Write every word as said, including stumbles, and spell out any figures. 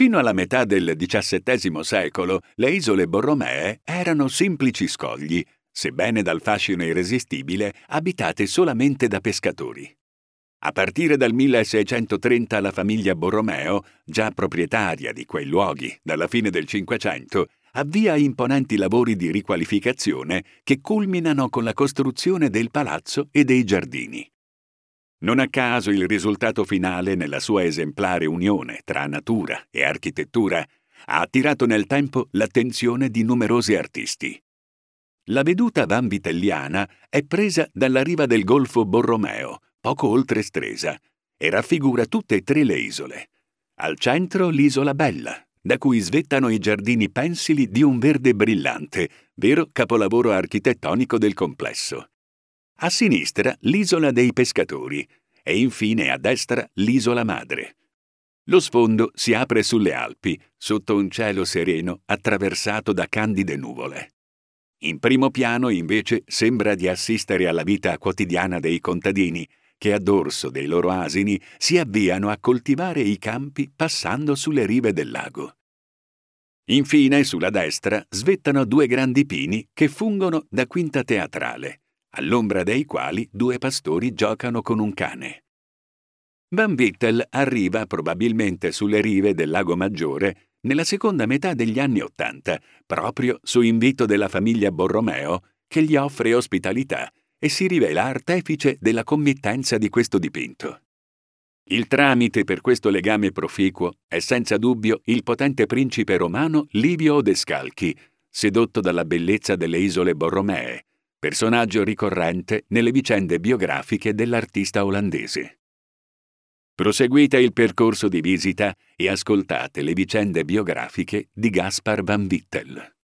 Fino alla metà del diciassettesimo secolo le isole Borromee erano semplici scogli, sebbene dal fascino irresistibile, abitate solamente da pescatori. A partire dal milleseicentotrenta la famiglia Borromeo, già proprietaria di quei luoghi dalla fine del Cinquecento, avvia imponenti lavori di riqualificazione che culminano con la costruzione del palazzo e dei giardini. Non a caso il risultato finale, nella sua esemplare unione tra natura e architettura, ha attirato nel tempo l'attenzione di numerosi artisti. La veduta vanvitelliana è presa dalla riva del Golfo Borromeo, poco oltre Stresa, e raffigura tutte e tre le isole. Al centro l'isola Bella, da cui svettano i giardini pensili di un verde brillante, vero capolavoro architettonico del complesso. A sinistra l'isola dei pescatori e infine a destra l'isola madre. Lo sfondo si apre sulle Alpi, sotto un cielo sereno attraversato da candide nuvole. In primo piano, invece, sembra di assistere alla vita quotidiana dei contadini, che a dorso dei loro asini si avviano a coltivare i campi passando sulle rive del lago. Infine, sulla destra, svettano due grandi pini che fungono da quinta teatrale, all'ombra dei quali due pastori giocano con un cane. Van Vittel arriva probabilmente sulle rive del Lago Maggiore nella seconda metà degli anni Ottanta, proprio su invito della famiglia Borromeo, che gli offre ospitalità e si rivela artefice della committenza di questo dipinto. Il tramite per questo legame proficuo è senza dubbio il potente principe romano Livio Odescalchi, sedotto dalla bellezza delle isole Borromee, personaggio ricorrente nelle vicende biografiche dell'artista olandese. Proseguite il percorso di visita e ascoltate le vicende biografiche di Gaspar Van Vittel.